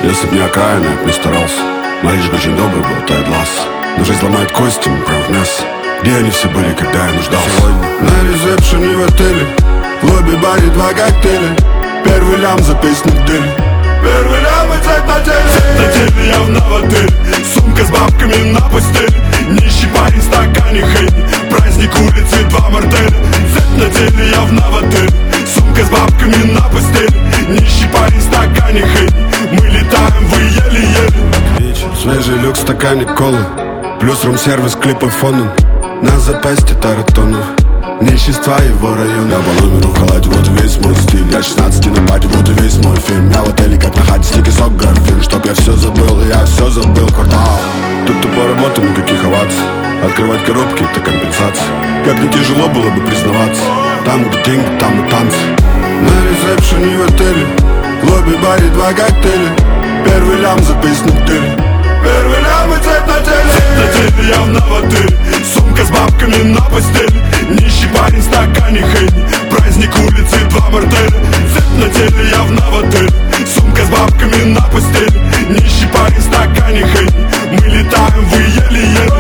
Если б не окраина, я б не старался. Маришка очень добрый был, тает глаз. Но жизнь ломает кости, мы прав в мясо. Где они все были, когда я нуждался? Сегодня на ресепшене в отеле, в лобби-баре 2 коктейля. Первый лям за песню в деле. Первый лям и цвет на теле. Цвет на теле, явно в отель. Сумка с бабками на постель. Нищий парень в стакане хейни. Праздник улицы, 2 мартеля. Цвет на теле, явно в отель. Сумка с бабками на постель. Нищий парень в стакане хейни. Мы летаем, вы еле-еле. Свежий люк, стаканник колы. Плюс рум-сервис, клипы фоном. На запястье таратонов. Нищества его район. Я по номеру в халате, вот и весь мой стиль. Я 16 на пати, вот и весь мой фильм. Я в отеле, как на хате, стики сок, графин. Чтоб я все забыл, я все забыл, квартал. Тут тупо работа, никаких оваций. Открывать коробки, это компенсация. Как не тяжело было бы признаваться. Там, где деньги, там и танцы. На ресепшене в отеле, в лобби-баре 2 коктейля. Первый лям за песню в деле. Первый лям и цвет на теле. Цвет на теле, явно в отеле. Сумка с бабками на постель. Нищий парень в стакане хейни. Праздник улицы, 2 мартеля. Цвет на теле, явно в отеле. Сумка с бабками на постель. Нищий парень в стакане хейни. Мы летаем, вы еле-еле.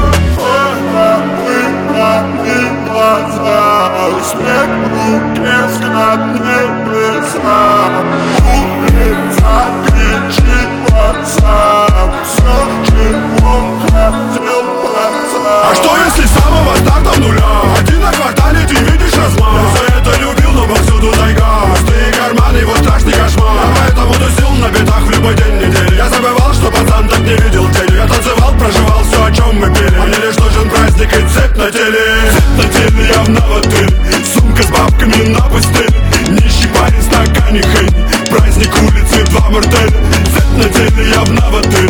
Снег в руке, взгляд небеса. Улица кричит пацан. Все, чего хотел пацан. А что если с самого старта в нуля? Один на квартале, ты видишь размах. Я за это любил, но повсюду тайга. Пустые карманы, его страшный кошмар. Я поэтому тусил на битах в любой день недели. Я забывал, что пацан так не видел тени. Я танцевал, проживал все, о чем мы пели. А мне лишь нужен праздник и цвет на теле. Цвет на теле, явно в отеле. Сумка с бабками на постель. Нищий парень в стакане хейни. Праздник улицы, 2 мартеля. Цвет на теле, явно в отеле.